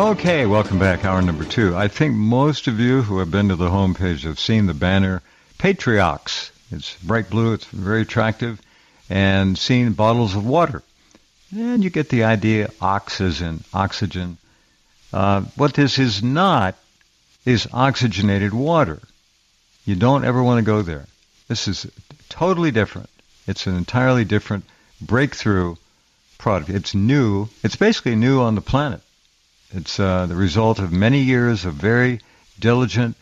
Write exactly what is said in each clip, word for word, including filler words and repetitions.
Okay, welcome back. Hour number two. I think most of you who have been to the homepage have seen the banner Patriox. It's bright blue. It's very attractive. And seen bottles of water. And you get the idea, oxygen. Oxygen. Uh, what this is not is oxygenated water. You don't ever want to go there. This is totally different. It's an entirely different breakthrough product. It's new. It's basically new on the planet. It's uh, the result of many years of very diligent,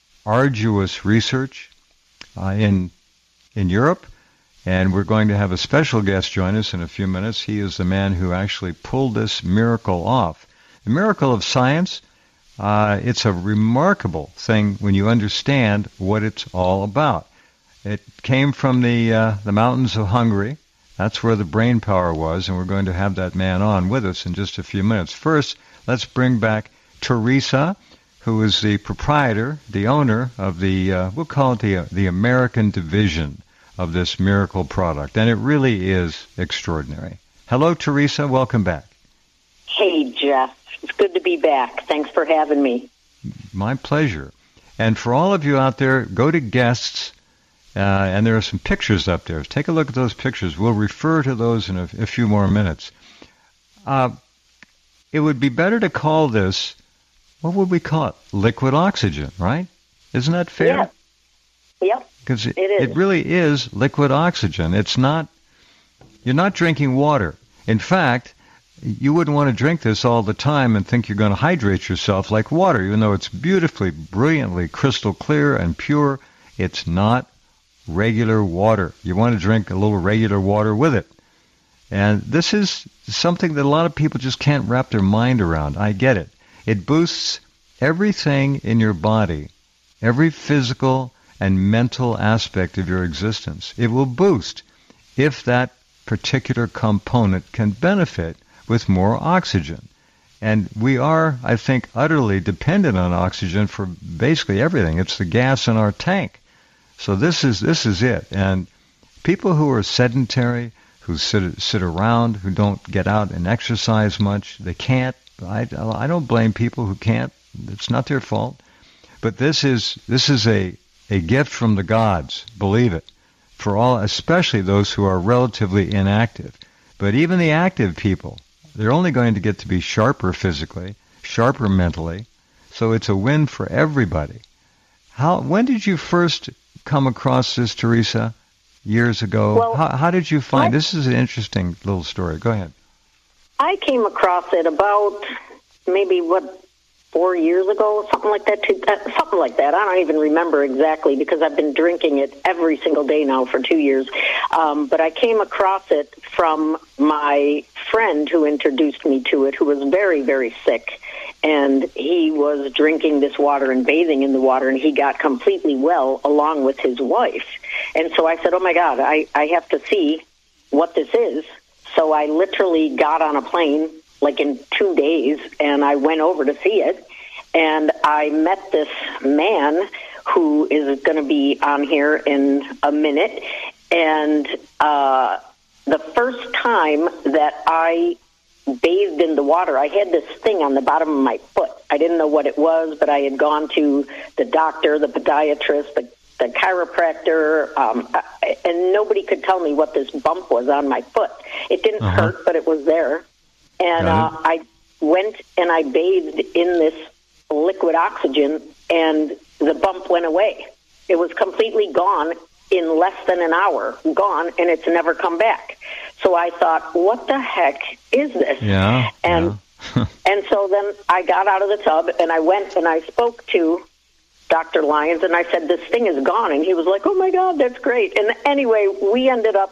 arduous research uh, in in Europe. And we're going to have a special guest join us in a few minutes. He is the man who actually pulled this miracle off. The miracle of science, uh, it's a remarkable thing when you understand what it's all about. It came from the uh, the mountains of Hungary. That's where the brain power was, and we're going to have that man on with us in just a few minutes. First, let's bring back Teresa, who is the proprietor, the owner of the, uh, we'll call it the, the American division of this miracle product. And it really is extraordinary. Hello, Teresa. Welcome back. Hey, Jeff. It's good to be back. Thanks for having me. My pleasure. And for all of you out there, go to guests, uh, and there are some pictures up there. Take a look at those pictures. We'll refer to those in a, a few more minutes. Uh, It would be better to call this, what would we call it? Liquid oxygen, right? Isn't that fair? Yeah. Yep. Because it, it, it really is liquid oxygen. It's not, you're not drinking water. In fact, you wouldn't want to drink this all the time and think you're going to hydrate yourself like water, even though it's beautifully, brilliantly crystal clear and pure. It's not regular water. You want to drink a little regular water with it. And this is something that a lot of people just can't wrap their mind around. I get it. It boosts everything in your body, every physical and mental aspect of your existence. It will boost if that particular component can benefit with more oxygen. And we are, I think, utterly dependent on oxygen for basically everything. It's the gas in our tank. So this is this is it. And people who are sedentary, who sit sit around, who don't get out and exercise much, they can't. I, I don't blame people who can't. It's not their fault. But this is this is a, a gift from the gods, believe it, for all, especially those who are relatively inactive. But even the active people, they're only going to get to be sharper physically, sharper mentally. So it's a win for everybody. How? When did you first come across this, Teresa? Years ago. Well, how, how did you find? I, this is an interesting little story. Go ahead. I came across it about maybe what four years ago, something like that. Two, uh, something like that. I don't even remember exactly because I've been drinking it every single day now for two years. Um, but I came across it from my friend who introduced me to it, who was very, very sick. And he was drinking this water and bathing in the water, and he got completely well along with his wife. And so I said, oh, my God, I, I have to see what this is. So I literally got on a plane, like in two days, and I went over to see it. And I met this man who is going to be on here in a minute. And uh, the first time that I bathed in the water, I had this thing on the bottom of my foot. I didn't know what it was, but I had gone to the doctor, the podiatrist, the, the chiropractor, um, and nobody could tell me what this bump was on my foot. It didn't uh-huh. hurt, but it was there. And uh, I went and I bathed in this liquid oxygen, and the bump went away. It was completely gone in less than an hour, gone, and it's never come back. So I thought, what the heck is this? Yeah. And yeah. and so then I got out of the tub, and I went and I spoke to Doctor Lyons, and I said, this thing is gone. And he was like, oh, my God, that's great. And anyway, we ended up,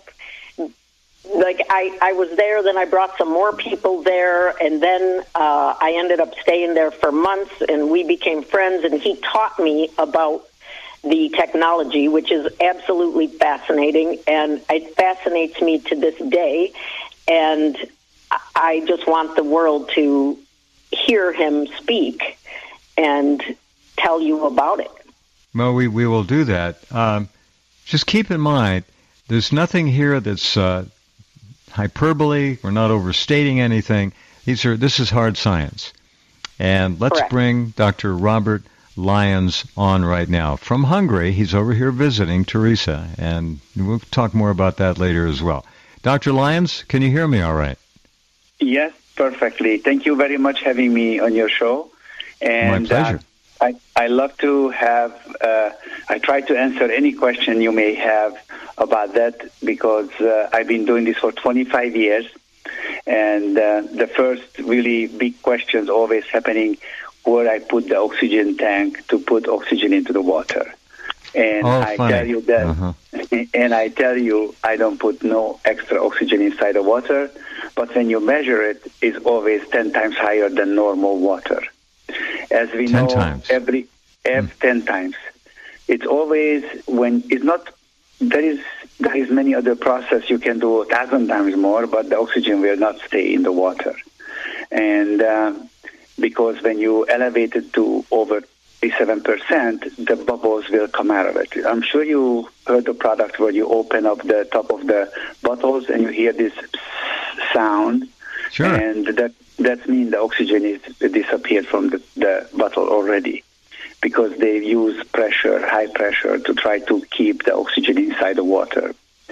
like, I, I was there, then I brought some more people there, and then uh, I ended up staying there for months, and we became friends, and he taught me about the technology, which is absolutely fascinating, and it fascinates me to this day, and I just want the world to hear him speak and tell you about it. Well, we, we will do that. Um, just keep in mind, there's nothing here that's uh, hyperbole. We're not overstating anything. These are this is hard science. And let's Correct. bring Doctor Robert Lyons on right now. From Hungary, he's over here visiting Teresa, and we'll talk more about that later as well. Doctor Lyons, can you hear me all right? Yes, perfectly. Thank you very much for having me on your show. And, My pleasure. Uh, I, I love to have, uh, I try to answer any question you may have about that because uh, I've been doing this for twenty-five years. And uh, the first really big question is always happening where I put the oxygen tank to put oxygen into the water. And oh, I funny. tell you that, uh-huh. and I tell you I don't put no extra oxygen inside the water, but when you measure it, it's always ten times higher than normal water. As we ten know, times. every, every mm. ten times. It's always when it's not. There is there is many other process you can do a thousand times more, but the oxygen will not stay in the water, and uh, because when you elevate it to over seven percent, the bubbles will come out of it. I'm sure you heard the product where you open up the top of the bottles and you hear this sound. Sure. And that that means the oxygen is disappeared from the, the bottle already because they use pressure, high pressure, to try to keep the oxygen inside the water.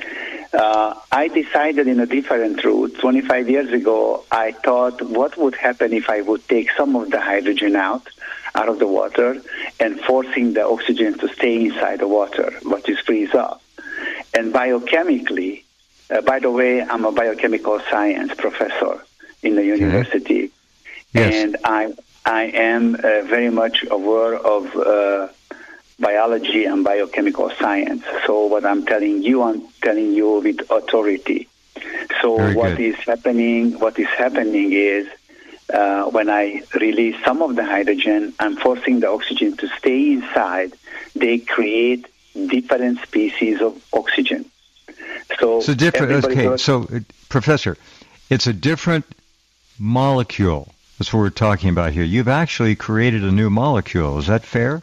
Uh, I decided in a different route. twenty-five years ago, I thought what would happen if I would take some of the hydrogen out, out of the water, and forcing the oxygen to stay inside the water, but it freeze up. And biochemically, uh, by the way, I'm a biochemical science professor in the university, yes. and I I am uh, very much aware of uh, biology and biochemical science. So what I'm telling you, I'm telling you with authority. So Very what good. is happening? What is happening is uh, when I release some of the hydrogen, I'm forcing the oxygen to stay inside. They create different species of oxygen. So, so different. everybody Okay, goes, so uh, Professor, it's a different molecule. That's what we're talking about here. You've actually created a new molecule. Is that fair?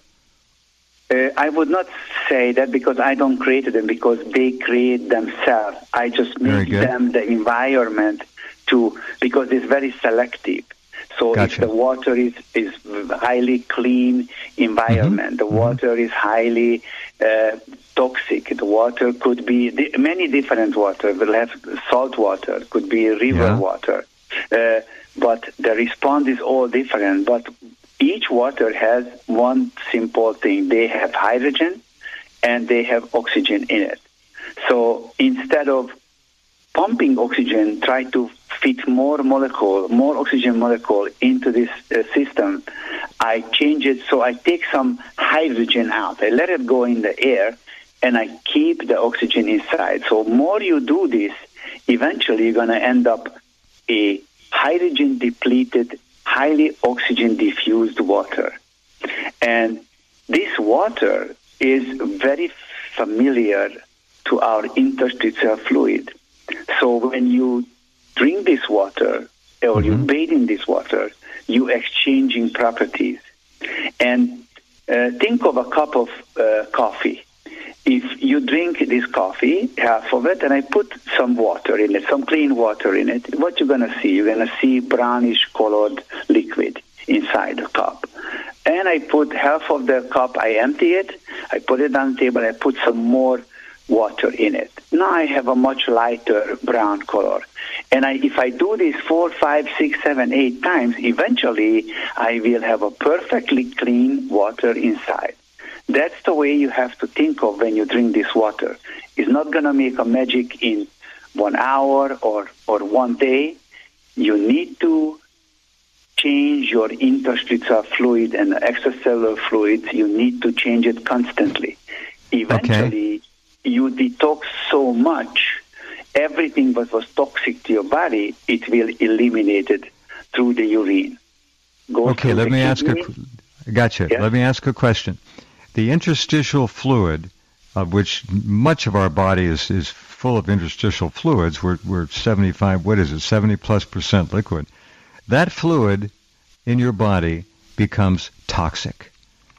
Uh, I would not say that because I don't create them because they create themselves. I just make them the environment to, because it's very selective. So Gotcha. if the water is, is highly clean environment, Mm-hmm. the water is highly uh, toxic. The water could be di- many different water. We'll have salt water, could be river Yeah. water. Uh, but the response is all different. But each water has one simple thing. They have hydrogen and they have oxygen in it. So instead of pumping oxygen, try to fit more molecule, more oxygen molecule into this uh, system, I change it so I take some hydrogen out. I let it go in the air and I keep the oxygen inside. So more you do this, eventually you're going to end up a hydrogen depleted, highly oxygen diffused water. And this water is very familiar to our interstitial fluid. So when you drink this water or mm-hmm. you bathe in this water, you exchanging properties. And uh, think of a cup of uh, coffee. If you drink this coffee, half of it, and I put some water in it, some clean water in it, what you're going to see? You're going to see brownish colored liquid inside the cup. And I put half of the cup, I empty it, I put it on the table, I put some more water in it. Now I have a much lighter brown color. And I, if I do this four, five, six, seven, eight times, eventually I will have a perfectly clean water inside. That's the way you have to think of when you drink this water. It's not going to make a magic in one hour or, or one day. You need to change your interstitial fluid and extracellular fluids. You need to change it constantly. Eventually, okay. you detox so much, everything that was toxic to your body, it will eliminate it through the urine. Goes okay, let me ask a, gotcha. Yeah? Let me ask a question. The interstitial fluid, of which much of our body is, is full of interstitial fluids, we're, we're seventy-five, what is it, seventy plus percent liquid. That fluid in your body becomes toxic.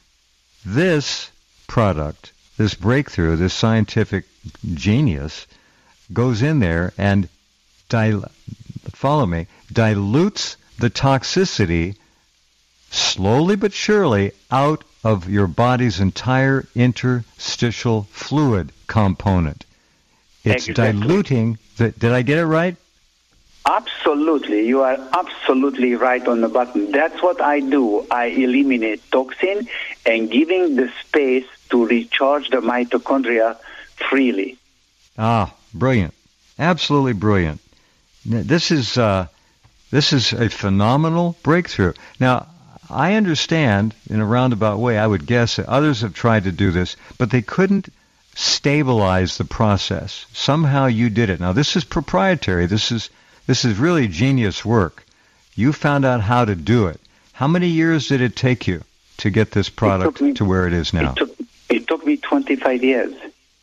This product, this breakthrough, this scientific genius, goes in there and, dil- follow me, dilutes the toxicity slowly but surely out of your body's entire interstitial fluid component. It's Exactly. diluting the, did I get it right? Absolutely. You are absolutely right on the button. That's what I do. I eliminate toxin and giving the space to recharge the mitochondria freely. Ah, brilliant. Absolutely brilliant. This is uh, this is a phenomenal breakthrough. Now, I understand in a roundabout way, I would guess that others have tried to do this, but they couldn't stabilize the process. Somehow you did it. Now, this is proprietary. This is this is really genius work. You found out how to do it. How many years did it take you to get this product me, to where it is now? It took, it took me twenty-five years.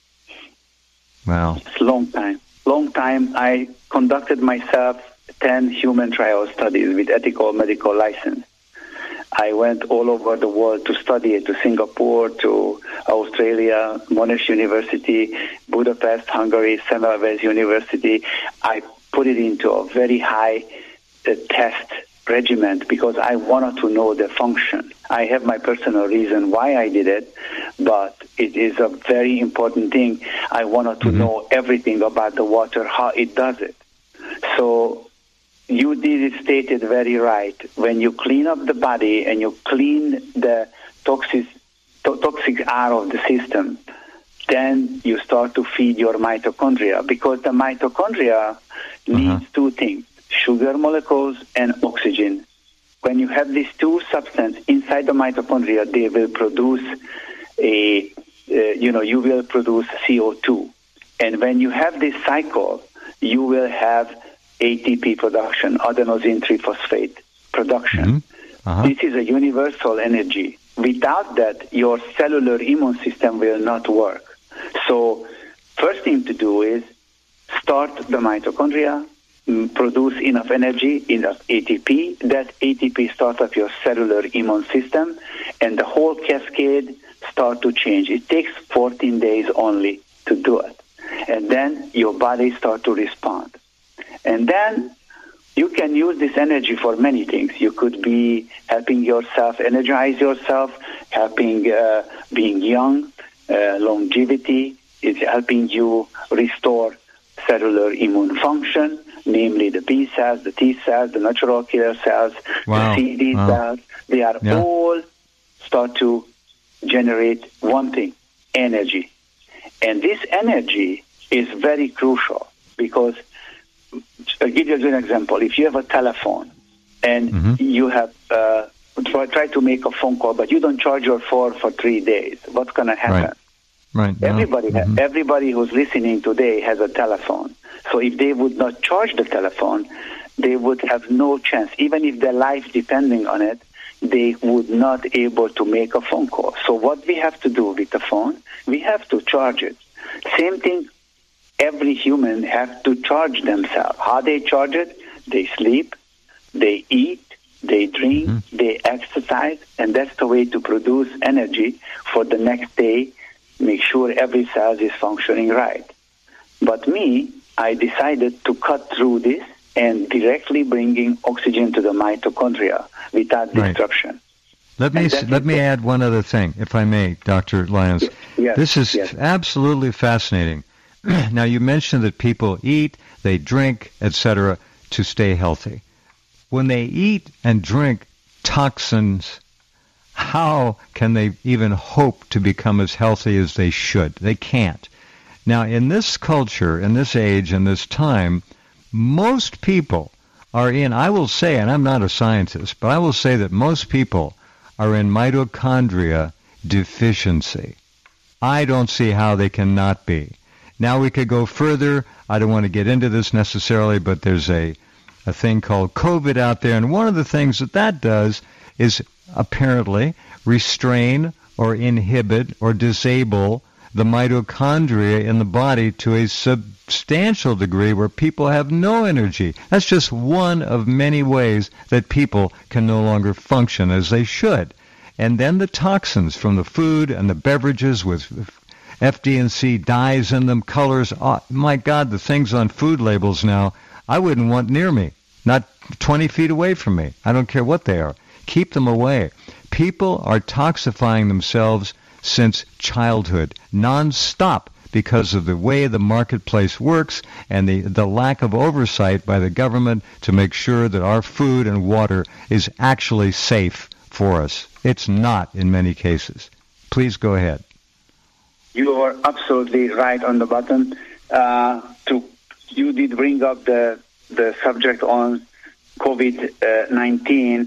Wow. It's a long time. Long time. I conducted myself ten human trial studies with ethical medical license. I went all over the world to study it, to Singapore, to Australia, Monash University, Budapest, Hungary, Semmelweis University. I put it into a very high uh, test regimen because I wanted to know the function. I have my personal reason why I did it, but it is a very important thing. I wanted to mm-hmm. know everything about the water, how it does it. So you did it stated very right. When you clean up the body and you clean the toxic, to- toxic out of the system, then you start to feed your mitochondria because the mitochondria uh-huh. needs two things, sugar molecules and oxygen. When you have these two substances inside the mitochondria, they will produce a, uh, you know, you will produce C O two. And when you have this cycle, you will have A T P production, adenosine triphosphate production. Mm-hmm. Uh-huh. This is a universal energy. Without that, your cellular immune system will not work. So first thing to do is start the mitochondria, produce enough energy, enough A T P. That A T P starts up your cellular immune system, and the whole cascade start to change. It takes fourteen days only to do it. And then your body start to respond. And then you can use this energy for many things. You could be helping yourself energize yourself, helping uh, being young, uh, longevity. It's helping you restore cellular immune function, namely the B cells, the T cells, the natural killer cells, wow. the C D wow. cells. They are yeah. all start to generate one thing, energy. And this energy is very crucial because I'll give you a good example. If you have a telephone and mm-hmm. you have uh, try, try to make a phone call, but you don't charge your phone for three days, what's going to happen? Right. Right. Everybody, no. mm-hmm. everybody who's listening today has a telephone. So if they would not charge the telephone, they would have no chance. Even if their life depending on it, they would not able to make a phone call. So what we have to do with the phone, we have to charge it. Same thing. Every human has to charge themselves. How they charge it? They sleep, they eat, they drink, mm-hmm. they exercise, and that's the way to produce energy for the next day, make sure every cell is functioning right. But me, I decided to cut through this and directly bringing oxygen to the mitochondria without right. disruption. Let me let me add one other thing, if I may, Doctor Lyons. Yes, this is yes. absolutely fascinating. Now, you mentioned that people eat, they drink, et cetera, to stay healthy. When they eat and drink toxins, how can they even hope to become as healthy as they should? They can't. Now, in this culture, in this age, in this time, most people are in, I will say, and I'm not a scientist, but I will say that most people are in mitochondria deficiency. I don't see how they cannot be. Now we could go further. I don't want to get into this necessarily, but there's a, a thing called COVID out there, and one of the things that that does is apparently restrain or inhibit or disable the mitochondria in the body to a substantial degree where people have no energy. That's just one of many ways that people can no longer function as they should. And then the toxins from the food and the beverages with F D and C dyes in them, colors. Oh, my God, the things on food labels now, I wouldn't want near me, not twenty feet away from me. I don't care what they are. Keep them away. People are toxifying themselves since childhood, nonstop, because of the way the marketplace works and the, the lack of oversight by the government to make sure that our food and water is actually safe for us. It's not in many cases. Please go ahead. You are absolutely right on the button. Uh, to you did bring up the the subject on COVID nineteen.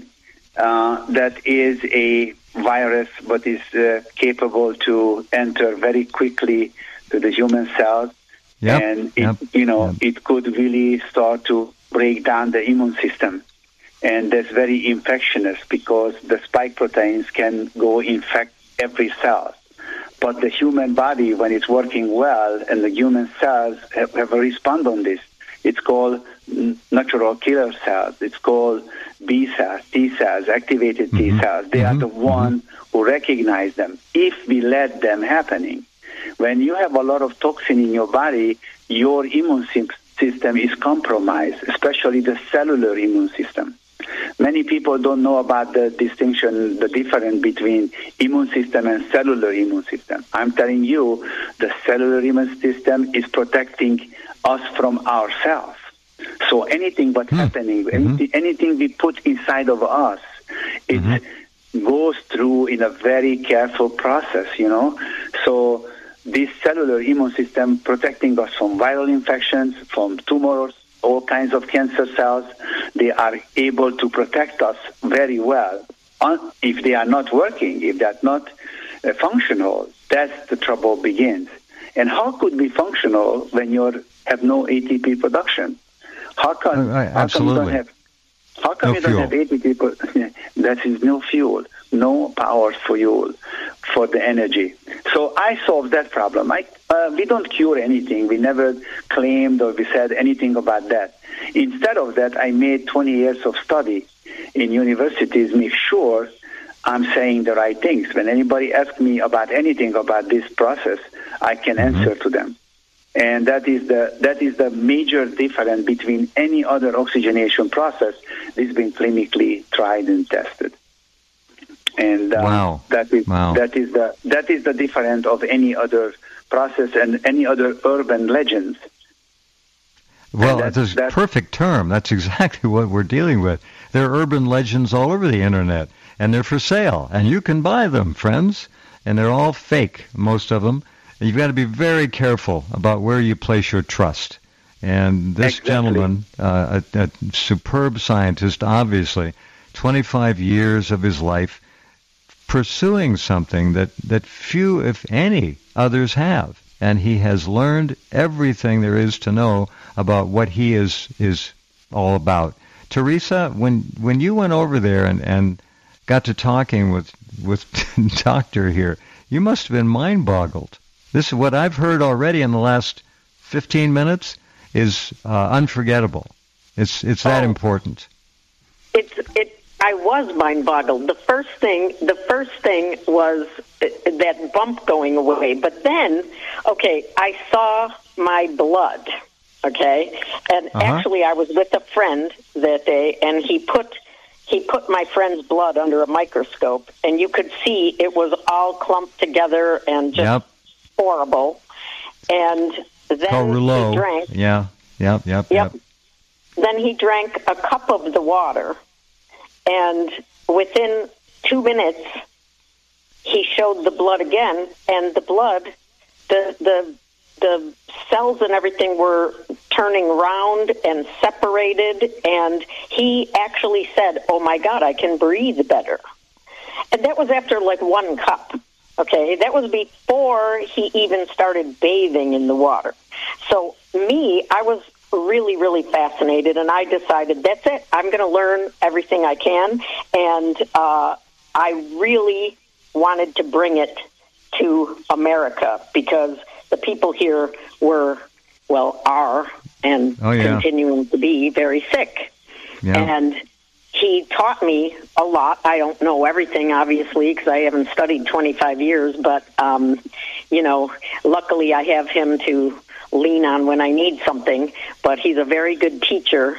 Uh, that is a virus, but is uh, capable to enter very quickly to the human cells, yep, and it, yep, you know yep. it could really start to break down the immune system, and that's very infectious because the spike proteins can go infect every cell. But the human body, when it's working well, and the human cells have, have a response on this. It's called natural killer cells. It's called B cells, T cells, activated mm-hmm. T cells. They mm-hmm. are the one mm-hmm. who recognize them. If we let them happening, when you have a lot of toxin in your body, your immune system is compromised, especially the cellular immune system. Many people don't know about the distinction, the difference between immune system and cellular immune system. I'm telling you, the cellular immune system is protecting us from ourselves. So anything what's mm-hmm. happening, anything, anything we put inside of us, it mm-hmm. goes through in a very careful process, you know. So this cellular immune system protecting us from viral infections, from tumors, all kinds of cancer cells, they are able to protect us very well. If they are not working, if they are not uh, functional, that's the trouble begins. And how could be functional when you have no A T P production? How come, uh, how come you don't have, how come no you don't fuel. have A T P? That is no fuel, no power for fuel, for the energy. So I solved that problem. I, uh, we don't cure anything. We never claimed or we said anything about that. Instead of that, I made twenty years of study in universities, make sure I'm saying the right things. When anybody asks me about anything about this process, I can mm-hmm. answer to them. And that is the that is the major difference between any other oxygenation process that's been clinically tried and tested. And uh, wow. that is wow. that is the that is the difference of any other process and any other urban legends. Well, that, that's a that, perfect term. That's exactly what we're dealing with. There are urban legends all over the internet, and they're for sale, and you can buy them, friends. And they're all fake, most of them. And you've got to be very careful about where you place your trust. And this exactly. gentleman, uh, a, a superb scientist, obviously, twenty-five years of his life pursuing something that, that few, if any, others have. And he has learned everything there is to know about what he is is all about. Teresa, when when you went over there and, and got to talking with with Doctor here, you must have been mind-boggled. This is what I've heard already in the last fifteen minutes is uh, unforgettable. It's it's that oh, important. It's it. I was mind-boggled. The first thing, the first thing was that bump going away. But then, okay, I saw my blood. Okay, and uh-huh. actually, I was with a friend that day, and he put he put my friend's blood under a microscope, and you could see it was all clumped together and just yep. horrible. And then Rouleau. he drank. Yeah, yep, yep, yep. yep. Then he drank a cup of the water, and within two minutes, he showed the blood again, and the blood, the the the cells and everything were turning round and separated, and he actually said, "Oh my God, I can breathe better." And that was after like one cup. Okay, that was before he even started bathing in the water. So me, I was really, really fascinated, and I decided, that's it. I'm going to learn everything I can, and uh, I really wanted to bring it to America because the people here were, well, are, and oh, yeah. continuing to be very sick. Yeah. And he taught me a lot. I don't know everything, obviously, because I haven't studied twenty-five years, but, um, you know, luckily I have him to lean on when I need something. But he's a very good teacher,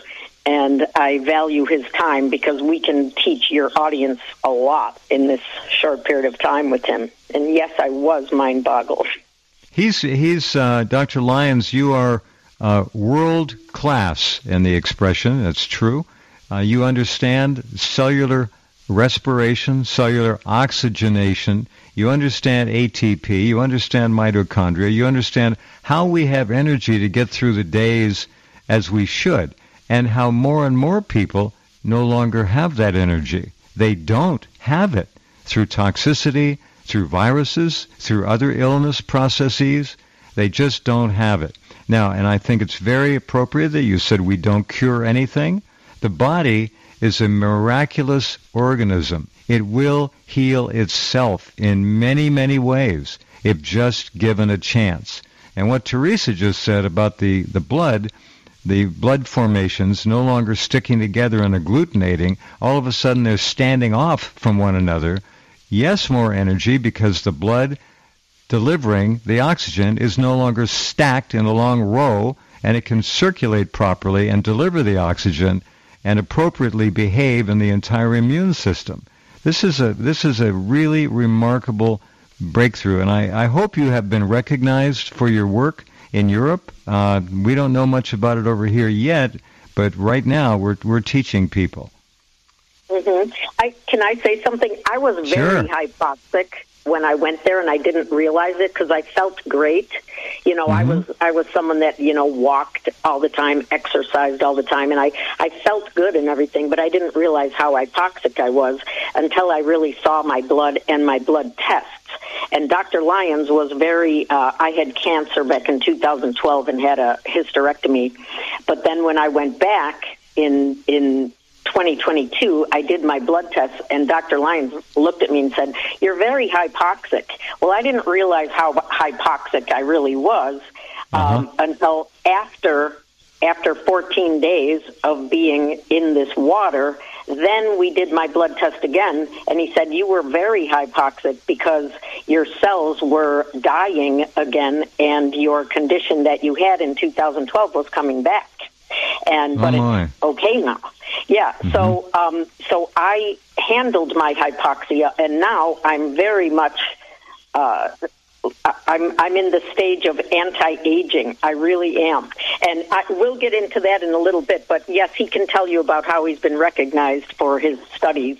and I value his time because we can teach your audience a lot in this short period of time with him. And yes, I was mind-boggled. He's, he's uh, Doctor Lyons, you are uh, world-class in the expression. That's true. Uh, you understand cellular respiration, cellular oxygenation. You understand A T P. You understand mitochondria. You understand how we have energy to get through the days as we should, and how more and more people no longer have that energy. They don't have it through toxicity, through viruses, through other illness processes. They just don't have it. Now, and I think it's very appropriate that you said we don't cure anything. The body is a miraculous organism. It will heal itself in many, many ways if just given a chance. And what Teresa just said about the, the blood, the blood formations no longer sticking together and agglutinating, all of a sudden they're standing off from one another. Yes, more energy because the blood delivering the oxygen is no longer stacked in a long row, and it can circulate properly and deliver the oxygen and appropriately behave in the entire immune system. This is a this is a really remarkable breakthrough, and I, I hope you have been recognized for your work in Europe. Uh, we don't know much about it over here yet, but right now we're we're teaching people. Mm-hmm. I, can I say something? I was very Sure. hypoxic when I went there, and I didn't realize it because I felt great. You know, Mm-hmm. I was I was someone that, you know, walked all the time, exercised all the time, and I, I felt good and everything, but I didn't realize how hypoxic I was until I really saw my blood and my blood tests. And Doctor Lyons was very, uh, I had cancer back in two thousand twelve and had a hysterectomy, but then when I went back in in twenty twenty-two, I did my blood tests, and Doctor Lyons looked at me and said, "You're very hypoxic." Well, I didn't realize how hypoxic I really was um, uh-huh. until after after fourteen days of being in this water. Then we did my blood test again, and he said, "You were very hypoxic because your cells were dying again, and your condition that you had in two thousand twelve was coming back." And but oh it's okay now. Yeah. Mm-hmm. So um, so I handled my hypoxia, and now I'm very much. Uh, I'm I'm in the stage of anti-aging. I really am, and I will get into that in a little bit. But yes, he can tell you about how he's been recognized for his studies.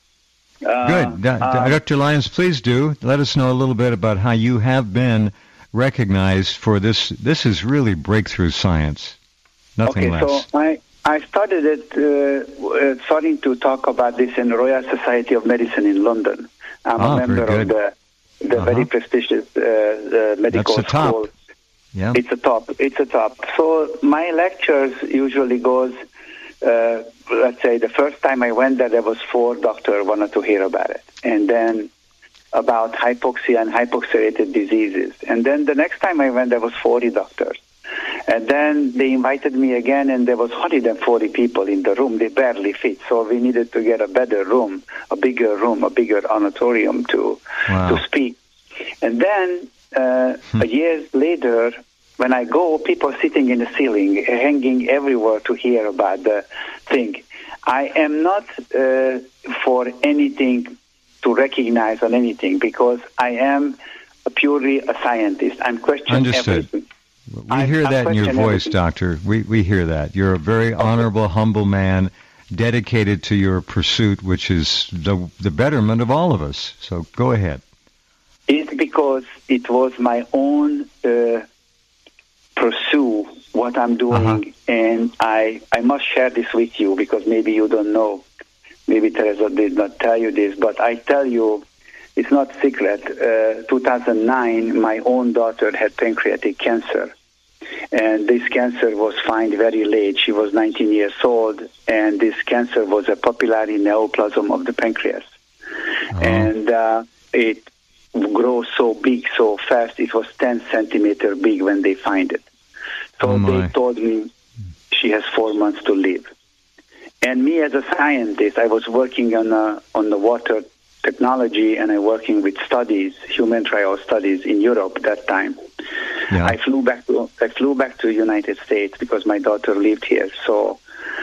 Uh, Good. Do- uh, Doctor Lyons, please do. Let us know a little bit about how you have been recognized for this. This is really breakthrough science. Nothing okay, less. so I, I started it, uh, uh, starting to talk about this in the Royal Society of Medicine in London. I'm Ah, a member very of good. the, the Uh-huh. very prestigious uh, uh, medical That's the top. school. Yeah. It's a top. It's a top. So my lectures usually goes, uh, let's say the first time I went there, there was four doctors wanted to hear about it. And then about hypoxia and hypoxia-related diseases. And then the next time I went, there was forty doctors. And then they invited me again, and there was one hundred forty people in the room. They barely fit, so we needed to get a better room, a bigger room, a bigger auditorium to Wow. to speak. And then uh, Hmm. a year later, when I go, people sitting in the ceiling, hanging everywhere to hear about the thing. I am not uh, for anything to recognize on anything because I am purely a scientist. I'm questioning Understood. everything. We I- hear I that in your question voice, everything. Doctor. We we hear that. You're a very honorable, humble man, dedicated to your pursuit, which is the the betterment of all of us. So go ahead. It's because it was my own uh, pursue what I'm doing, Uh-huh. and I I must share this with you because maybe you don't know. Maybe Teresa did not tell you this, but I tell you, it's not secret. Uh, two thousand nine, my own daughter had pancreatic cancer, and this cancer was found very late. She was nineteen years old, and this cancer was a papillary neoplasm of the pancreas, Oh. and uh, it grows so big, so fast. It was ten centimeter big when they find it. So Oh, my. they told me she has four months to live. And me as a scientist, I was working on uh, on the water technology, and I working with studies, human trial studies in Europe that time. Yeah. I flew back to I flew back to United States because my daughter lived here. So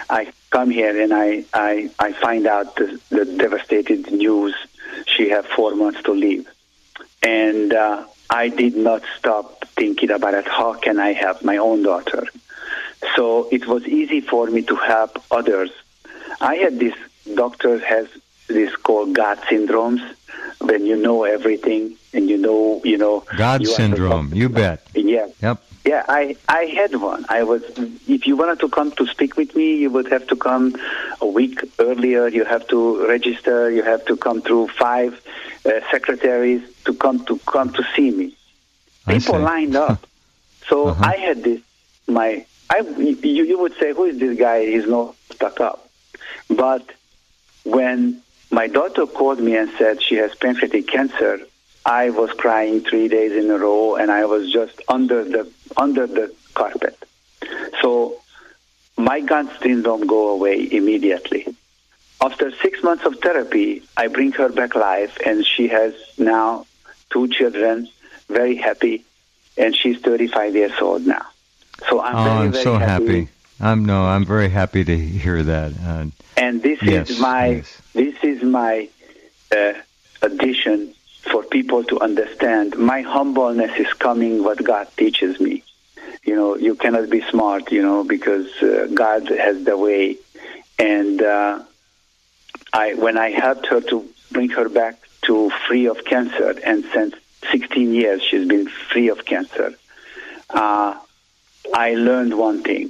I come here and I, I, I find out the, the devastated news. She had four months to live. And uh, I did not stop thinking about it. How can I help my own daughter? So it was easy for me to help others. I had this, doctor has this called God syndromes, when you know everything and you know, you know. God you syndrome, you bet. Yeah. Yep. Yeah, I, I had one. I was, if you wanted to come to speak with me, you would have to come a week earlier. You have to register. You have to come through five uh, secretaries to come to come to see me. People lined up. So uh-huh. I had this, my, I, you, you would say, who is this guy? He's not stuck up. But when my daughter called me and said she has pancreatic cancer, I was crying three days in a row, and I was just under the under the carpet. So my God syndrome go away immediately. After six months of therapy, I bring her back alive, and she has now two children, very happy, and she's thirty-five years old now. So I'm oh, very, I'm very so happy. happy. I'm no, I'm very happy to hear that. Uh, and this yes, is my yes. this is my uh, addition for people to understand. My humbleness is coming what God teaches me. You know, you cannot be smart, you know, because uh, God has the way. And uh, I, when I helped her to bring her back to free of cancer, and since sixteen years she's been free of cancer, uh, I learned one thing.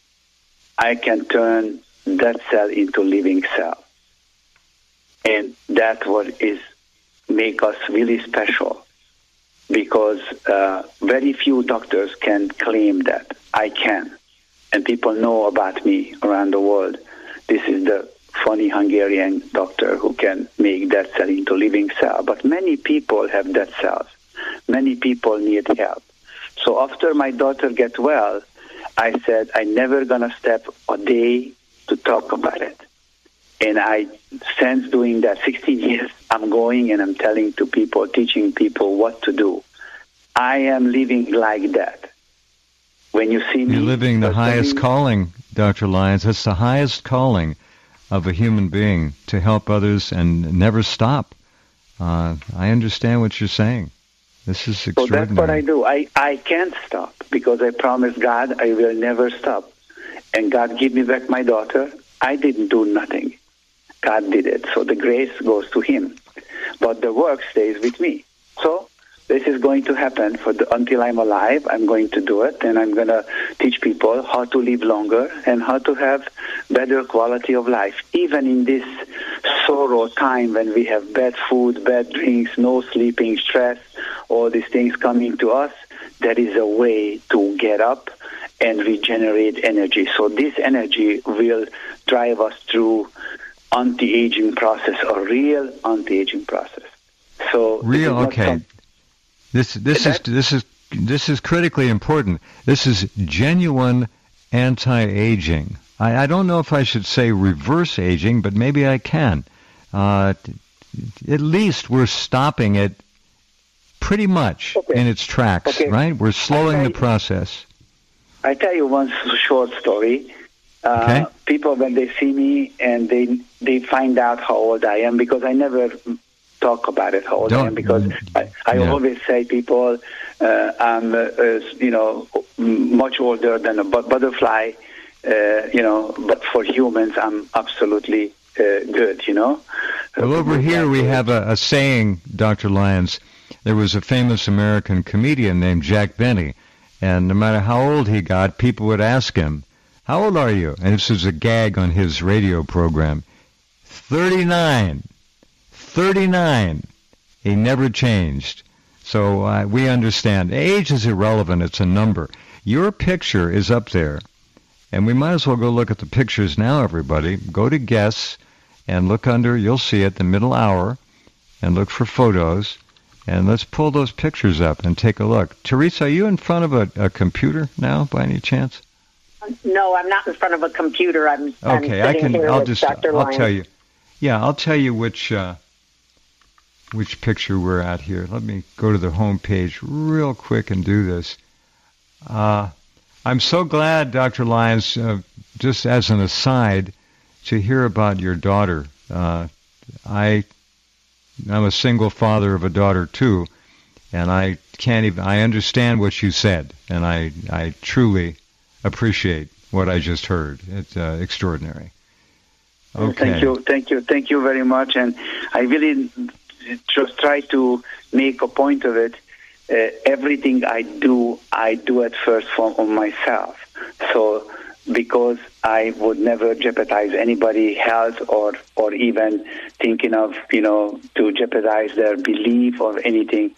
I can turn that cell into living cell. And that's what is make us really special, because uh, very few doctors can claim that. I can. And people know about me around the world. This is the funny Hungarian doctor who can make that cell into living cell. But many people have dead cells. Many people need help. So after my daughter get well, I said, I'm never going to step a day to talk about it. And I, since doing that sixteen years, I'm going and I'm telling to people, teaching people what to do. I am living like that. When you see me... You're living the highest me, calling, Doctor Lyons. That's the highest calling of a human being, to help others and never stop. Uh, I understand what you're saying. This is extraordinary. So that's what I do. I, I can't stop, because I promised God I will never stop. And God gave me back my daughter. I didn't do nothing. God did it. So the grace goes to him. But the work stays with me. So this is going to happen for the, until I'm alive. I'm going to do it, and I'm going to teach people how to live longer and how to have better quality of life. Even in this sorrow time when we have bad food, bad drinks, no sleeping, stress, all these things coming to us, there is a way to get up and regenerate energy. So this energy will drive us through anti-aging process, a real anti-aging process. So real, okay. Some, this this is this is this is critically important. This is genuine anti-aging. I, I don't know if I should say reverse aging, but maybe I can. Uh, at least we're stopping it pretty much okay. in its tracks, okay. right? We're slowing the process. I tell you one short story. Uh, okay. People, when they see me and they they find out how old I am, because I never talk about it, how old Don't, I am, because I, I yeah. always say people, uh, I'm, uh, uh, you know, much older than a butterfly, uh, you know, but for humans, I'm absolutely uh, good, you know. Well, over here we have a, a saying, Doctor Lyons. There was a famous American comedian named Jack Benny, and no matter how old he got, people would ask him, how old are you? And this is a gag on his radio program. thirty-nine. thirty-nine. He never changed. So uh, we understand. Age is irrelevant. It's a number. Your picture is up there. And we might as well go look at the pictures now, everybody. Go to Guess and look under. You'll see it, the middle hour, and look for photos. And let's pull those pictures up and take a look. Teresa, are you in front of a, a computer now, by any chance? No, I'm not in front of a computer. I'm, okay, I'm I can. here I'll with just. Doctor I'll Lyons. tell you. Yeah, I'll tell you which uh, which picture we're at here. Let me go to the home page real quick and do this. Uh, I'm so glad, Doctor Lyons. Uh, just as an aside, to hear about your daughter. Uh, I, I'm a single father of a daughter too, and I can't even. I understand what you said, and I, I truly appreciate what I just heard. It's uh, extraordinary. Okay. Thank you, thank you, thank you very much, and I really just try to make a point of it. Uh, everything I do, I do it first for on myself. So, because I would never jeopardize anybody's health or, or even thinking of, you know, to jeopardize their belief or anything.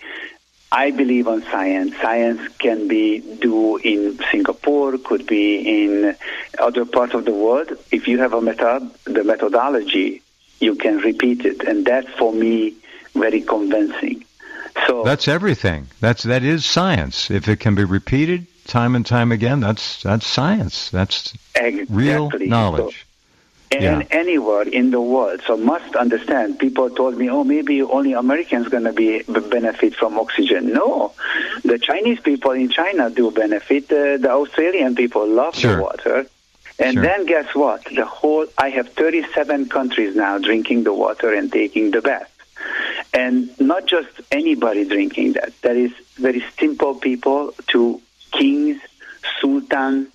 I believe on science. Science can be do in Singapore, could be in other parts of the world. If you have a method, the methodology, you can repeat it. And that's, for me, very convincing. So that's everything. That's that is science. If it can be repeated time and time again, that's that's science. That's exactly. real knowledge. So, and yeah. anywhere in the world. So must understand. People told me, oh, maybe only Americans going to be benefit from oxygen. No, the Chinese people in China do benefit. Uh, the Australian people love sure. the water. And sure. then guess what? The whole I have thirty-seven countries now drinking the water and taking the bath. And not just anybody drinking that. There is very simple people to kings, sultans,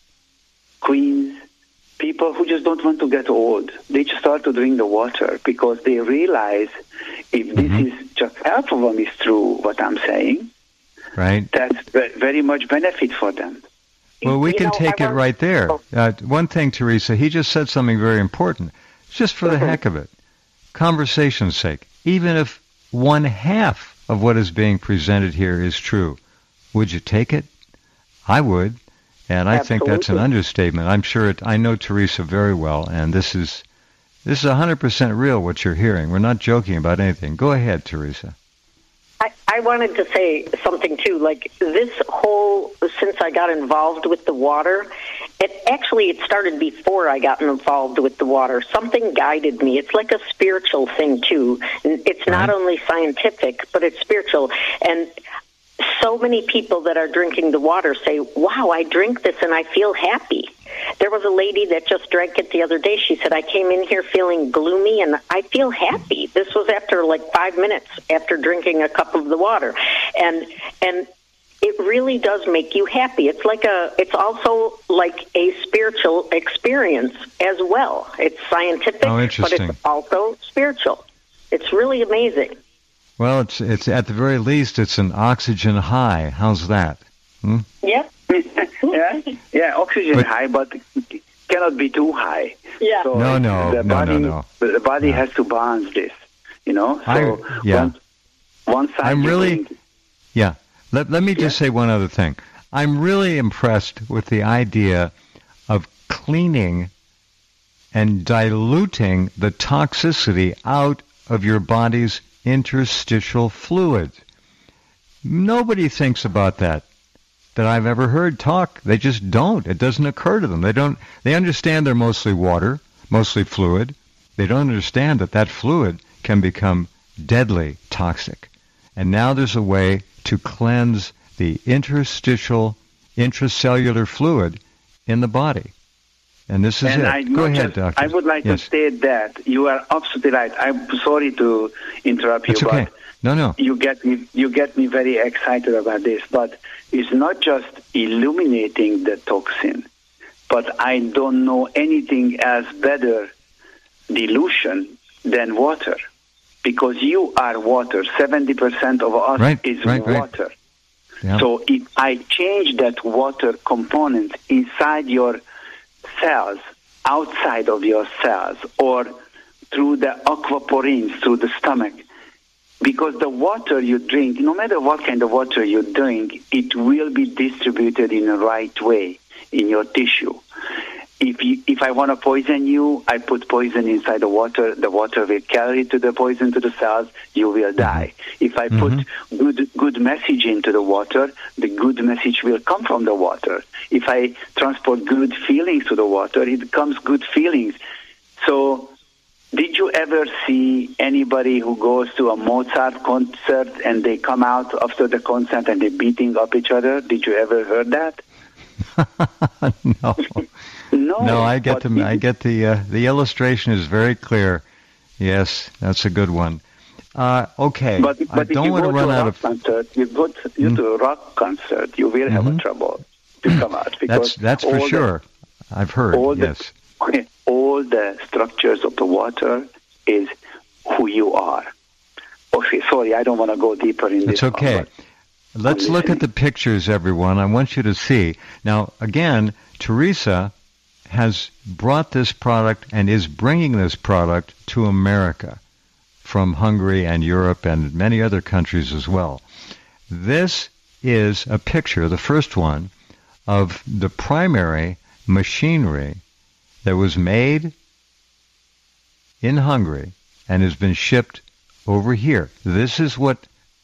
queens, people who just don't want to get old. They just start to drink the water because they realize if this mm-hmm. is just half of them is true, what I'm saying, right? That's very much benefit for them. Well, we you can know, take I it want, right there. Uh, one thing, Teresa, he just said something very important, just for the mm-hmm. heck of it, conversation's sake. Even if one half of what is being presented here is true, would you take it? I would, and I Absolutely. think that's an understatement. I'm sure it. I know Teresa very well, and this is this is one hundred percent real what you're hearing. We're not joking about anything. Go ahead, Teresa. I, I wanted to say something, too. Like, this whole, since I got involved with the water, it actually, it started before I got involved with the water. Something guided me. It's like a spiritual thing, too. It's not right. only scientific, but it's spiritual. And so many people that are drinking the water say, wow, I drink this and I feel happy. There was a lady that just drank it the other day. She said, I came in here feeling gloomy and I feel happy. This was after like five minutes after drinking a cup of the water. And and it really does make you happy. It's like a, it's also like a spiritual experience as well. It's scientific, oh, but it's also spiritual. It's really amazing. Well, it's it's at the very least, it's an oxygen high. How's that? Hmm? Yeah. yeah, yeah, oxygen but, high, but it cannot be too high. Yeah. So no, no, the no, body, no, no. The body no. has to balance this, you know. So I, yeah. One, one side. I'm really, think, yeah. Let let me just yeah. say one other thing. I'm really impressed with the idea of cleaning and diluting the toxicity out of your body's interstitial fluid. Nobody thinks about that that I've ever heard talk. They just don't. It doesn't occur to them. They don't. They understand they're mostly water, mostly fluid. They don't understand that that fluid can become deadly toxic. And now there's a way to cleanse the interstitial, intracellular fluid in the body. And this is and it. I Go ahead, just, Doctor. I would like yes. to state that you are absolutely right. I'm sorry to interrupt you, That's okay. but no, no. you get me. You get me very excited about this. But it's not just illuminating the toxin, but I don't know anything else better dilution than water, because you are water. Seventy percent of us right, is right, water. Right. Yeah. So if I change that water component inside your cells, outside of your cells, or through the aquaporins, through the stomach, because the water you drink, no matter what kind of water you drink, it will be distributed in the right way in your tissue. If you, if I want to poison you, I put poison inside the water. The water will carry to the poison to the cells. You will die. If I put mm-hmm. good good message into the water, the good message will come from the water. If I transport good feelings to the water, it comes good feelings. So, did you ever see anybody who goes to a Mozart concert and they come out after the concert and they're beating up each other? Did you ever heard that? no. No, no, I get but the I get the uh, the illustration is very clear. Yes, that's a good one. Uh, okay, But, but I if don't you want go to run to a out rock of. concert, you go to, you Mm. to a rock concert, you will have Mhm. a trouble to come out because That's that's for all sure. I've heard. The, all Yes. the all the structures of the water is who you are. Okay, sorry, I don't want to go deeper in this. It's okay. One, Let's I'm look at the listening. pictures, everyone. I want you to see. Now, again, Teresa has brought this product and is bringing this product to America from Hungary and Europe and many other countries as well. This is a picture, the first one, of the primary machinery that was made in Hungary and has been shipped over here. This is what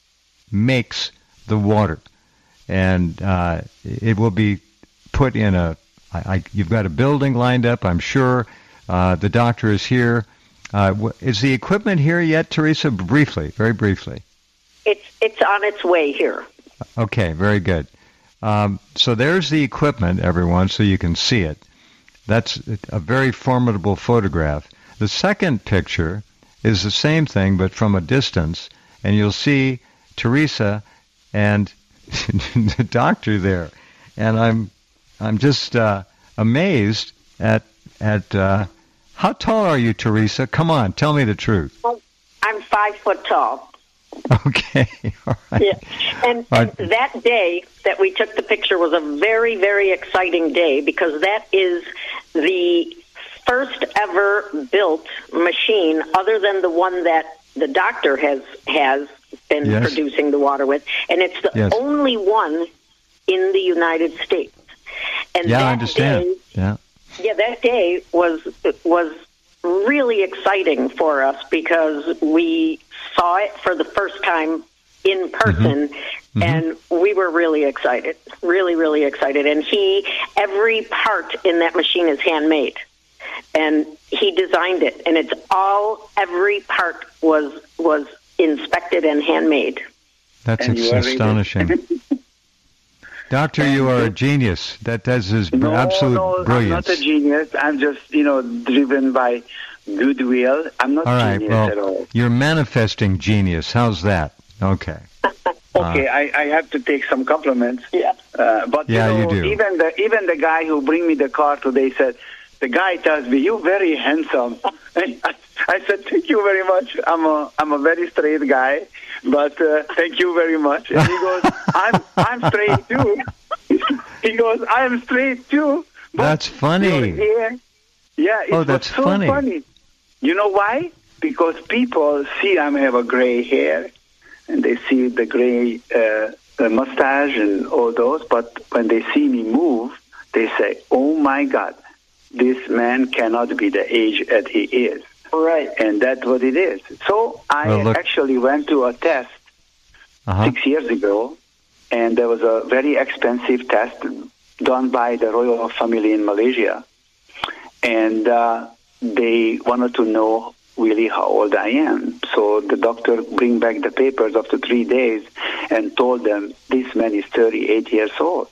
makes the water, and uh, it will be put in a. I, I, you've got a building lined up, I'm sure. Uh, the doctor is here. Uh, w- is the equipment here yet, Teresa? Briefly, very briefly. It's it's on its way here. Okay, very good. Um, so there's the equipment, everyone, so you can see it. That's a very formidable photograph. The second picture is the same thing, but from a distance, and you'll see Teresa and the doctor there, and I'm I'm just uh, amazed at at uh, how tall are you, Teresa? Come on, tell me the truth. I'm five foot tall. Okay, all right. Yeah, and, All and right. that day that we took the picture was a very, very exciting day because that is the first ever built machine, other than the one that the doctor has has been Yes. producing the water with, and it's the Yes. only one in the United States. And Yeah, that I understand. Day, Yeah. yeah, that day was was really exciting for us because we saw it for the first time in person, Mm-hmm. and we were really excited, really, really excited. And he, every part in that machine is handmade, and he designed it, and it's all, every part was was inspected and handmade. That's And ex- you are really- astonishing. Doctor, you are a genius. That that is No, absolute no, brilliance. I'm not a genius. I'm just, you know, driven by goodwill. I'm not All right, genius well, at all. you're manifesting genius. How's that? Okay. Okay, I, I have to take some compliments. Yeah. Uh, but Yeah, you know, you do. even the even the guy who bring me the car today said, the guy tells me, "You're very handsome." And I, I said, "Thank you very much. I'm a I'm a very straight guy, but uh, thank you very much." And he goes, "I'm I'm straight too." He goes, "I'm straight too." But That's funny. your hair- yeah, it Oh, was that's so funny. funny. You know why? Because people see I have a gray hair, and they see the gray uh, the mustache and all those. But when they see me move, they say, "Oh my God, this man cannot be the age that he is." Right. And that's what it is. So I Well, look- actually went to a test Uh-huh. six years ago, and there was a very expensive test done by the royal family in Malaysia. And uh, they wanted to know really how old I am. So the doctor bring back the papers after three days and told them, this man is thirty-eight years old.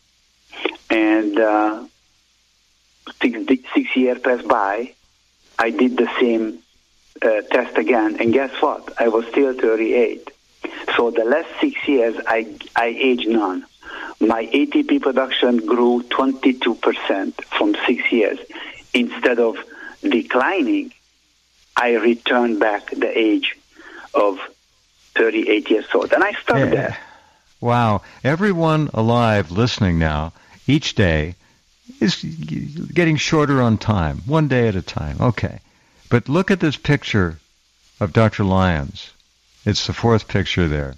And uh, six, six years passed by. I did the same uh, test again, and guess what? I was still thirty-eight. So the last six years, I, I aged none. My A T P production grew twenty-two percent from six years. Instead of declining, I returned back the age of thirty-eight years old. And I stuck Yeah. there. Wow. Everyone alive listening now, each day, is getting shorter on time, one day at a time. Okay. But look at this picture of Doctor Lyons. It's the fourth picture there.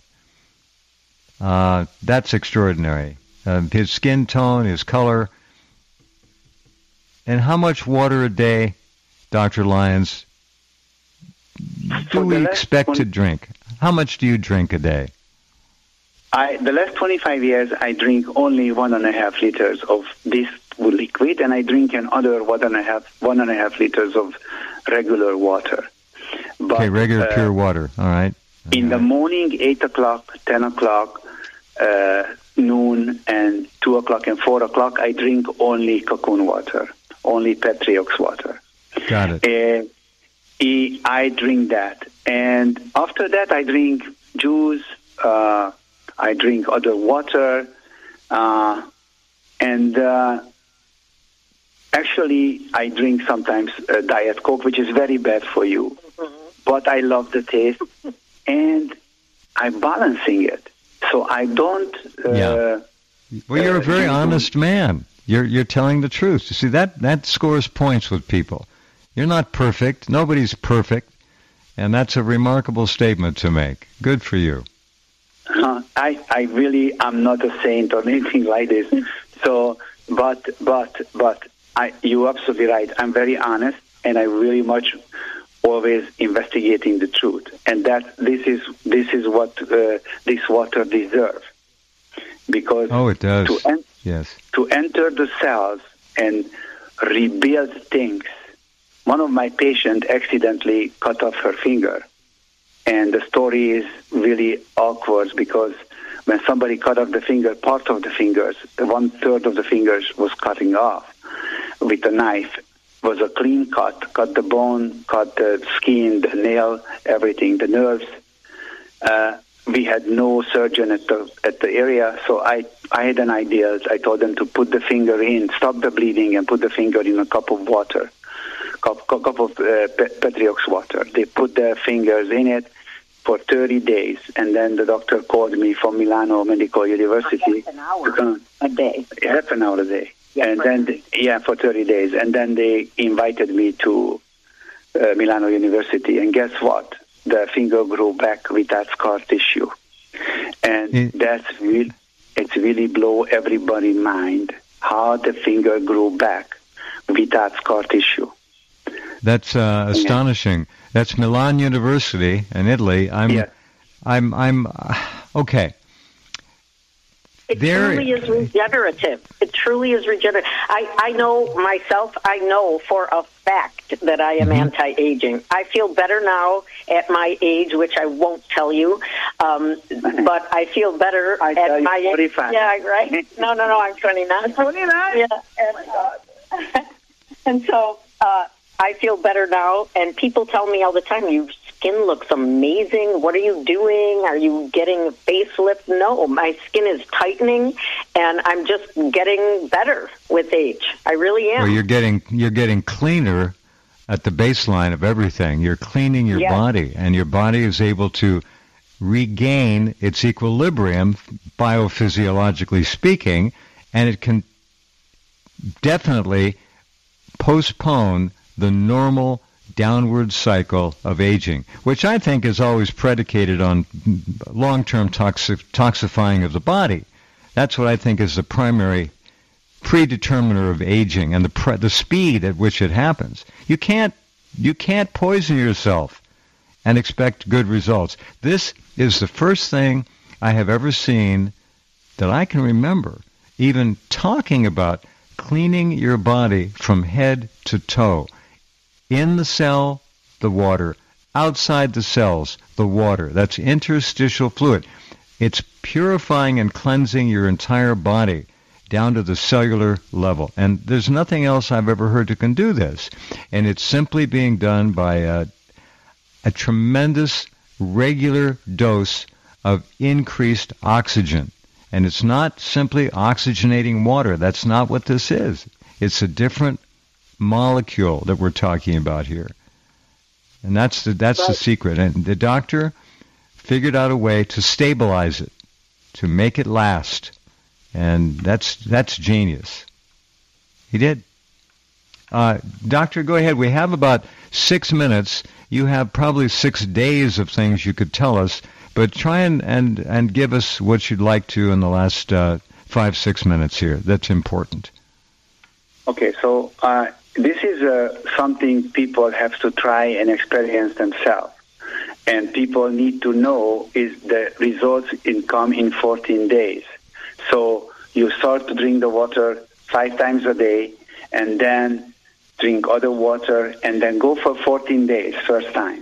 Uh, that's extraordinary. Uh, his skin tone, his color. And how much water a day, Doctor Lyons, For do we the last expect to one- drink? How much do you drink a day? I, the last twenty-five years, I drink only one and a half liters of this liquid, and I drink another one and a half, one and a half liters of regular water. But, Okay, regular uh, pure water. All right. In the morning, eight o'clock, ten o'clock, uh, noon, and two o'clock and four o'clock, I drink only cocoon water, only Petriox water. Got it. Uh, I drink that. And after that, I drink juice, uh, I drink other water, uh, and uh, actually, I drink sometimes uh, Diet Coke, which is very bad for you. Mm-hmm. But I love the taste, and I'm balancing it. So I don't... Uh, yeah. Well, you're a very uh, honest man. You're you're telling the truth. You see, that, that scores points with people. You're not perfect. Nobody's perfect. And that's a remarkable statement to make. Good for you. Uh, I, I really am not a saint or anything like this. So, but, but, but, I, you're absolutely right. I'm very honest, and I really much always investigating the truth. And that this is this is what uh, this water deserves. Because oh, it does. To, en- yes. to enter the cells and rebuild things. One of my patients accidentally cut off her finger. And the story is really awkward because when somebody cut off the finger, part of the fingers, one third of the fingers was cutting off with a knife. It was a clean cut, cut the bone, cut the skin, the nail, everything, the nerves. Uh, we had no surgeon at the at the area, so I, I had an idea. I told them to put the finger in, stop the bleeding, and put the finger in a cup of water, cup, cup of uh, Petriox water. They put their fingers in it for thirty days, and then the doctor called me from Milano Medical University. Half an hour come, a day. Half an hour a day. Yeah, and then, they, yeah, for thirty days. And then they invited me to uh, Milano University, and guess what? The finger grew back without scar tissue. And mm. that's really, it's really blow everybody's mind how the finger grew back without scar tissue. That's uh, astonishing. That's Milan University in Italy. I'm, yeah. I'm, I'm, uh, okay. It there, truly is regenerative. It truly is regenerative. I, I know myself, I know for a fact that I am mm-hmm. anti-aging. I feel better now at my age, which I won't tell you, um, but I feel better I at my age. forty-five. Yeah, right? No, no, no, I'm twenty-nine. twenty-nine? Yeah. And, uh, and so uh, I feel better now, and people tell me all the time, your skin looks amazing. What are you doing? Are you getting a facelift? No, my skin is tightening, and I'm just getting better with age. I really am. Well, you're getting you're getting cleaner at the baseline of everything. You're cleaning your yes. body, and your body is able to regain its equilibrium, biophysiologically speaking, and it can definitely postpone the normal downward cycle of aging, which I think is always predicated on long-term toxic, toxifying of the body. That's what I think is the primary predeterminer of aging and the pre- the speed at which it happens. You can't you can't poison yourself and expect good results. This is the first thing I have ever seen that I can remember even talking about cleaning your body from head to toe. In the cell, the water. Outside the cells, the water. That's interstitial fluid. It's purifying and cleansing your entire body down to the cellular level. And there's nothing else I've ever heard that can do this. And it's simply being done by a, a tremendous regular dose of increased oxygen. And it's not simply oxygenating water. That's not what this is. It's a different molecule that we're talking about here. And that's the that's right. the secret. And the doctor figured out a way to stabilize it, to make it last. And that's that's genius. He did. Uh, doctor, go ahead. We have about six minutes. You have probably six days of things you could tell us, but try and, and, and give us what you'd like to in the last uh, five, six minutes here. That's important. Okay, so uh, this is uh, something people have to try and experience themselves. And people need to know is the results in come in fourteen days. So you start to drink the water five times a day, and then drink other water, and then go for fourteen days first time.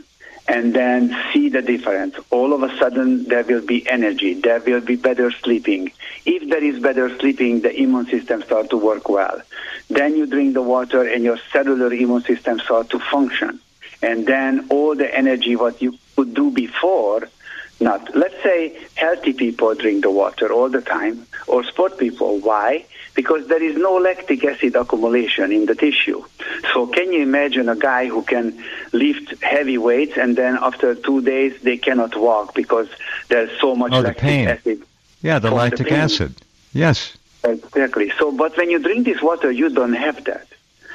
and then see the difference. All of a sudden, there will be energy. There will be better sleeping. If there is better sleeping, the immune system starts to work well. Then you drink the water, and your cellular immune system starts to function. And then all the energy what you could do before, not. Let's say healthy people drink the water all the time, or sport people. Why? Because there is no lactic acid accumulation in the tissue. So can you imagine a guy who can lift heavy weights and then after two days they cannot walk because there's so much oh, the lactic pain. acid? Yeah, the lactic the acid. Yes. Exactly. So, but when you drink this water, you don't have that.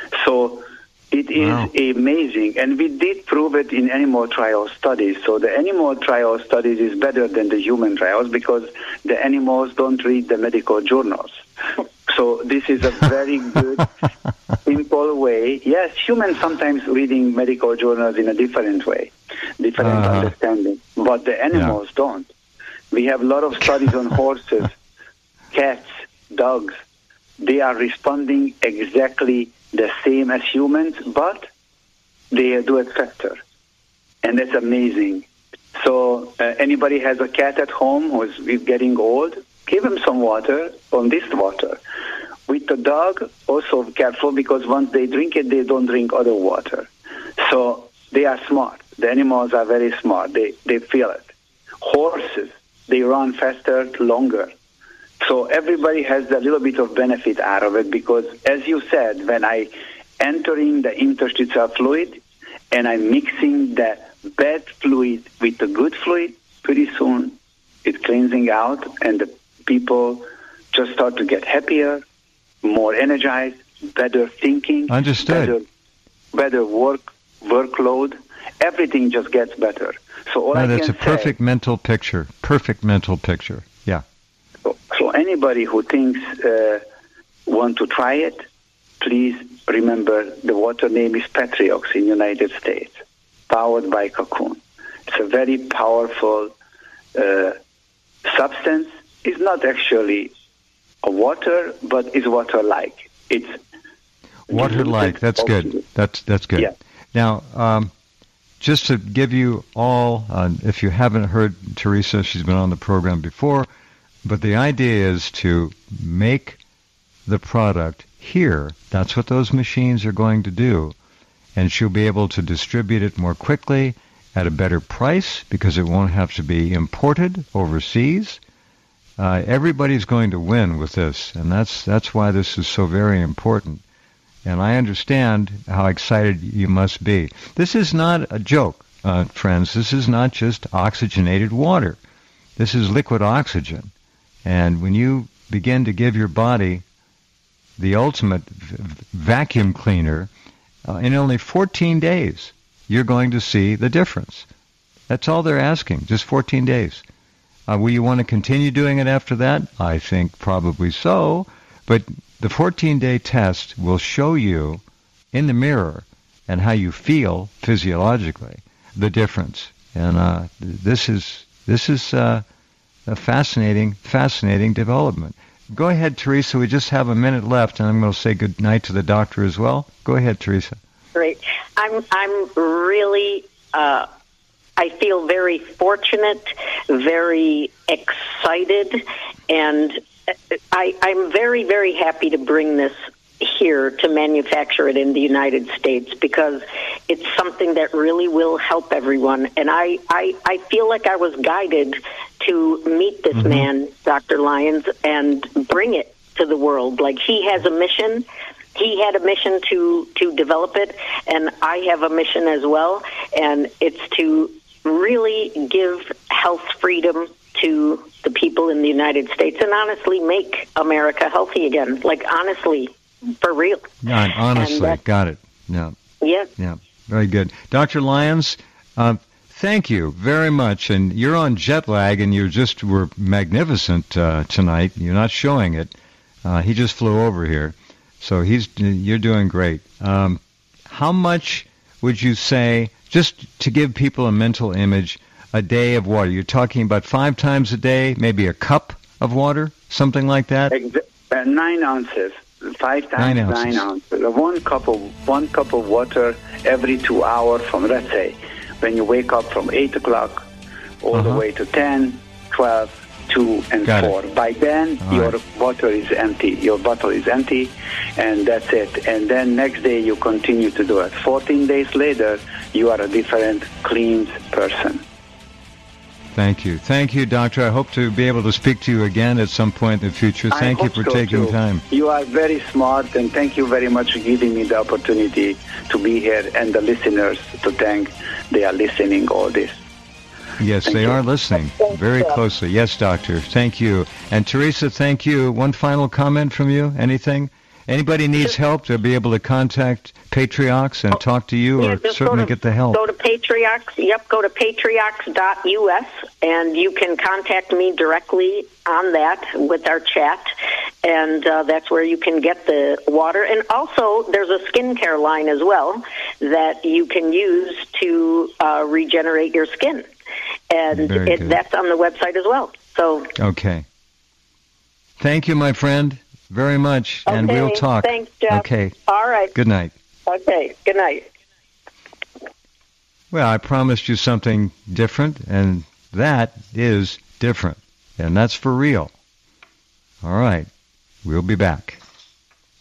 So it is wow. amazing. And we did prove it in animal trial studies. So the animal trial studies is better than the human trials because the animals don't read the medical journals. So this is a very good, simple way. Yes, humans sometimes reading medical journals in a different way, different uh, understanding. But the animals yeah. don't. We have a lot of studies on horses, cats, dogs. They are responding exactly the same as humans, but they do it faster. And that's amazing. So uh, anybody has a cat at home who is getting old, give him some water on this water. With the dog, also careful because once they drink it, they don't drink other water. So they are smart. The animals are very smart. They, they feel it. Horses, they run faster, longer. So everybody has a little bit of benefit out of it because, as you said, when I entering the interstitial fluid and I'm mixing the bad fluid with the good fluid, pretty soon it's cleansing out and the people just start to get happier, more energized, better thinking, Understood. better, better work workload. Everything just gets better. So all no, I that's can a perfect say, mental picture. Perfect mental picture. Yeah. So, so anybody who thinks uh, want to try it, please remember the water name is Patriox in the United States, powered by Cocoon. It's a very powerful uh, substance. It's not actually a water, but it's water-like. It's water-like. That's good. That's that's good. Yeah. Now, um, just to give you all, uh, if you haven't heard Teresa, she's been on the program before, but the idea is to make the product here. That's what those machines are going to do, and she'll be able to distribute it more quickly at a better price because it won't have to be imported overseas. Uh, everybody's going to win with this, and that's that's why this is so very important. And I understand how excited you must be. This is not a joke, uh, friends. This is not just oxygenated water. This is liquid oxygen. And when you begin to give your body the ultimate v- vacuum cleaner, uh, in only fourteen days, you're going to see the difference. That's all they're asking, just fourteen days. Uh, will you want to continue doing it after that? I think probably so. But the fourteen-day test will show you in the mirror and how you feel physiologically the difference. And uh, this is this is uh, a fascinating, fascinating development. Go ahead, Teresa. We just have a minute left, and I'm going to say good night to the doctor as well. Go ahead, Teresa. Great. I'm I'm really. Uh I feel very fortunate, very excited, and I, I'm very, very happy to bring this here to manufacture it in the United States because it's something that really will help everyone. And I, I, I feel like I was guided to meet this mm-hmm. man, Doctor Lyons, and bring it to the world. Like he has a mission. He had a mission to, to develop it, and I have a mission as well, and it's to really give health freedom to the people in the United States and honestly make America healthy again. Like, honestly, for real. Yeah, honestly, uh, got it. Yeah. Yeah. Yeah, very good. Doctor Lyons, uh, thank you very much. And you're on jet lag, and you just were magnificent uh, tonight. You're not showing it. Uh, he just flew over here. So he's you're doing great. Um, how much would you say, just to give people a mental image, a day of water? You're talking about five times a day, maybe a cup of water, something like that? Uh, nine ounces. Five times nine ounces. nine ounces. One cup of one cup of water every two hours from, let's say, when you wake up from eight o'clock all Uh-huh. the way to ten, twelve, two, and Got it. four. By then, All your right. bottle is empty. Your bottle is empty, and that's it. And then next day, you continue to do it. fourteen days later, you are a different, clean person. Thank you. Thank you, Doctor. I hope to be able to speak to you again at some point in the future. I Thank you hope for so, taking too. time. You are very smart, and thank you very much for giving me the opportunity to be here, and the listeners to thank they are listening all this. Yes, Thank they you. are listening Thanks, very Jeff. closely. Yes, Doctor. Thank you. And Teresa, thank you. One final comment from you? Anything? Anybody needs help to be able to contact Patriox and talk to you, Yeah, or just certainly go to, get the help? Go to Patriox. Yep, go to patriox dot U S, and you can contact me directly on that with our chat, and uh, that's where you can get the water. And also, there's a skincare line as well that you can use to uh, regenerate your skin, and Very it, good. that's on the website as well. So, Okay. Thank you, my friend, very much, and okay, we'll talk. Thanks, Jeff. Okay. All right. Good night. Okay. Good night. Well, I promised you something different, and that is different. And that's for real. All right. We'll be back.